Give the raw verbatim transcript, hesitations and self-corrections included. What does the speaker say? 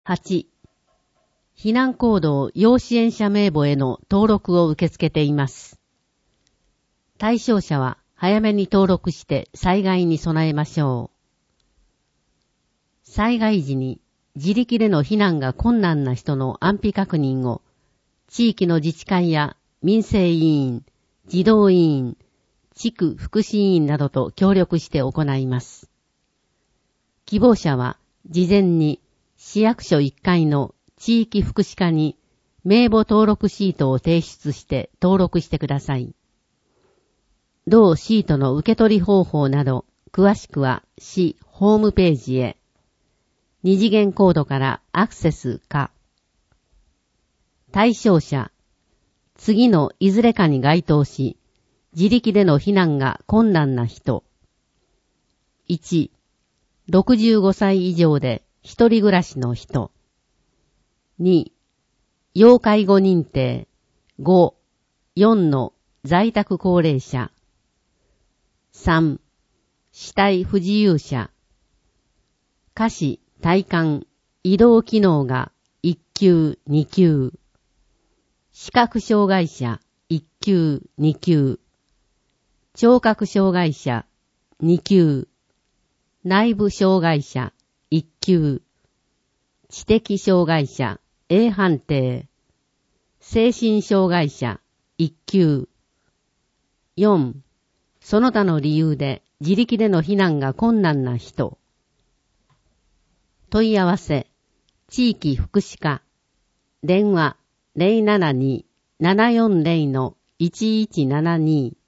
はち. 避難行動要支援者名簿への登録を受け付けています。対象者は早めに登録して災害に備えましょう。災害時に自力での避難が困難な人の安否確認を地域の自治会や民生委員、児童委員、地区福祉委員などと協力して行います。希望者は事前に市役所いっかいの地域福祉課に名簿登録シートを提出して登録してください。同シートの受け取り方法など詳しくは市ホームページへ。二次元コードからアクセスか。対象者、次のいずれかに該当し、自力での避難が困難な人。いち. ろくじゅうごさい以上で一人暮らしの人。に. 要介護認定。ご、よんの在宅高齢者。さん. 肢体不自由者。下肢、体幹、移動機能がいっ級、に級。視覚障害者いっ級、に級。聴覚障害者に級。内部障害者いっ級。知的障害者 A 判定。精神障害者いっ級。よん. その他の理由で自力での避難が困難な人。問い合わせ、地域福祉課。電話 ゼロななに ななよんゼロのいちいちななに